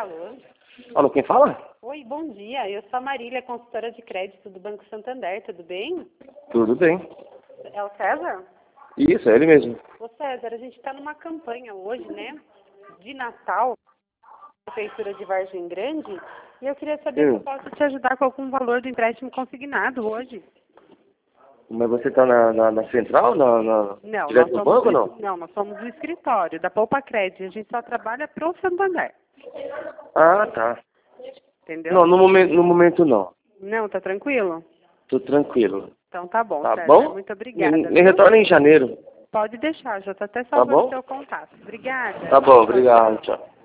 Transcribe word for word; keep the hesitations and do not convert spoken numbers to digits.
Alô? Alô, quem fala? Oi, bom dia. Eu sou a Marília, consultora de crédito do Banco Santander. Tudo bem? Tudo bem. É o César? Isso, é ele mesmo. Ô César, a gente está numa campanha hoje, né? De Natal, Prefeitura de Vargem Grande. E eu queria saber Hum. se eu posso te ajudar com algum valor do empréstimo consignado hoje. Mas você tá na, na, na central, na, na... Não, direto nós do somos banco ou do, não? não, nós somos do escritório, da Poupa Crédito. A gente só trabalha pro Santander. Ah, tá. Entendeu? Não, no momento, no momento não. Não, tá tranquilo? Tô tranquilo. Então tá bom, Tá César. bom? Muito obrigada, Me, me viu? retorna em janeiro. Pode deixar, já tá até Tá salvando bom? seu contato. Obrigada. Tá bom, Tchau, tchau. obrigado, tchau.